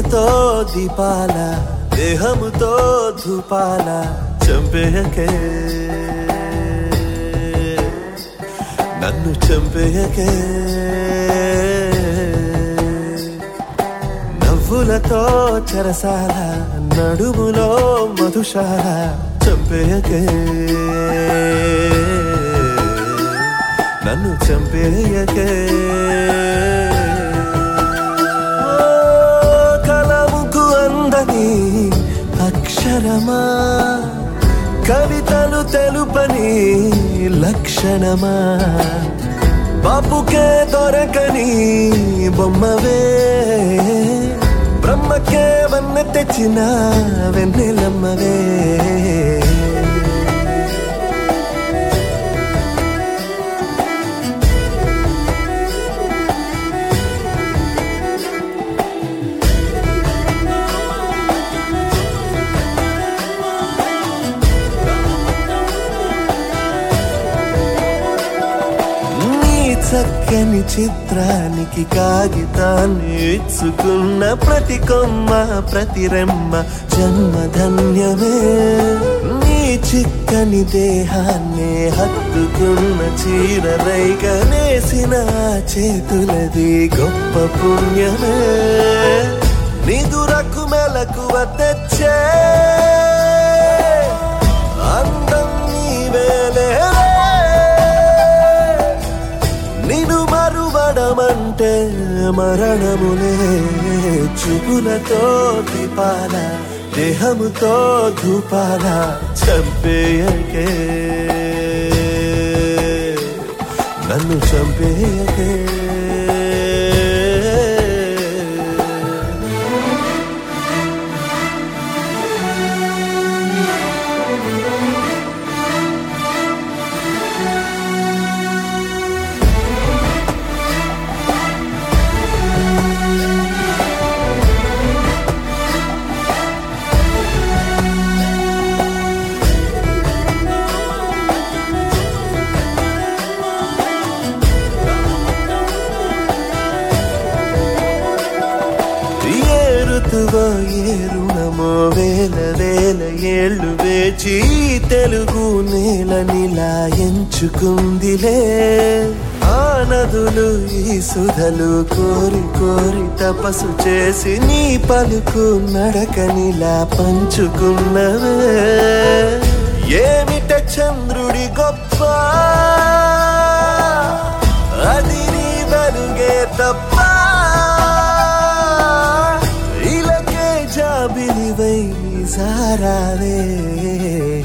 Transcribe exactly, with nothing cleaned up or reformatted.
నవ్వులతో దీపాల దేహముతో ధూపాల చంపేయకే నన్ను చంపేయకే నవ్వులతో చెరసాల నడుములో మధుశాల చంపేయకే నన్ను చంపేయకే కలముకు అందని అక్షరమా కవితలు తెలుపని లక్షణమా బాపుకే దొరకని బొమ్మవే బ్రహ్మకే వన్నె తెచ్చిన వెన్నెలమ్మవే చక్కని చిత్రానికి కాగితాన్ని ఇచ్చుకున్న ప్రతి కొమ్మ ప్రతి రెమ్మ జన్మధన్యమే నీ చిక్కని దేహాన్ని హత్తుకున్న చీరరైకనేసిన చేతులది గొప్ప పుణ్యమే నిదురకు మెలకువ తెచ్చే అందం నీవేలే నిన్ను మరువడమంటే మరణములే చూపులతో దీపాల దేహముతో ధూపాల చంపేయకే నన్ను చంపేయకే ఏ రుణమో వేల వేల ఏళ్ళు వేచి తెలుగు నేల నిలా ఎంచుకుందిలే ఆ నదులు ఈ సుధలు కోరి కోరి తపస్సు చేసి నీ పలుకు నడకనిలా పంచుకున్నవే ఏమిట చంద్రుడి గొప్ప అది నీ వెలుగే తప్ప జాబిలివై సారావే